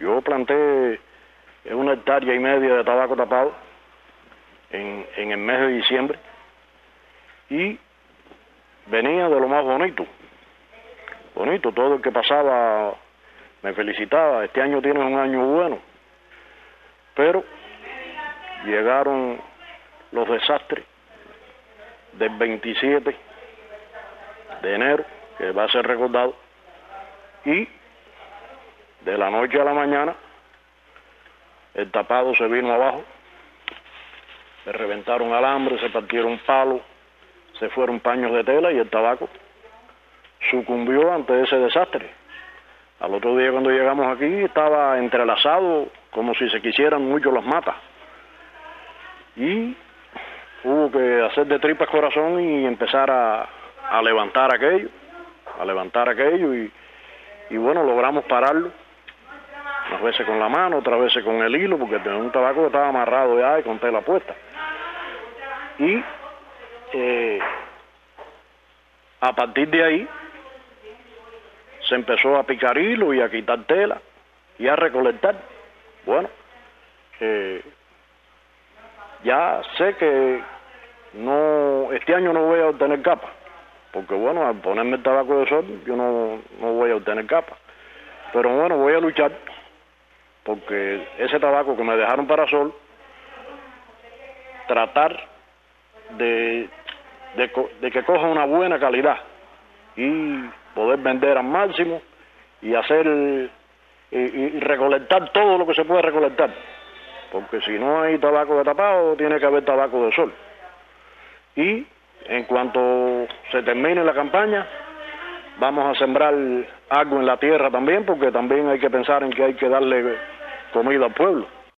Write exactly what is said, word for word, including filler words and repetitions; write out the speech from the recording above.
Yo planté una hectárea y media de tabaco tapado en, en el mes de diciembre y venía de lo más bonito. Bonito, todo el que pasaba me felicitaba. Este año tienes un año bueno. Pero llegaron los desastres del veintisiete de enero, que va a ser recordado, y de la noche a la mañana el tapado se vino abajo, se reventaron alambres, se partieron palos, se fueron paños de tela y el tabaco sucumbió ante ese desastre. Al otro día cuando llegamos aquí estaba entrelazado como si se quisieran mucho las matas y hubo que hacer de tripas corazón y empezar a, a levantar aquello, a levantar aquello y, y bueno, logramos pararlo, unas veces con la mano, otras veces con el hilo, porque tenía un tabaco que estaba amarrado ya y con tela puesta. Y eh, a partir de ahí se empezó a picar hilo y a quitar tela y a recolectar. Bueno, eh, ya sé que no, este año no voy a obtener capa, porque bueno, al ponerme el tabaco de sol yo no, no voy a obtener capa. Pero bueno, voy a luchar porque ese tabaco que me dejaron para sol, tratar de, de, de que coja una buena calidad y poder vender al máximo y hacer y, y recolectar todo lo que se puede recolectar, porque si no hay tabaco de tapado tiene que haber tabaco de sol. Y en cuanto se termine la campaña vamos a sembrar algo en la tierra también, porque también hay que pensar en que hay que darle comida al pueblo.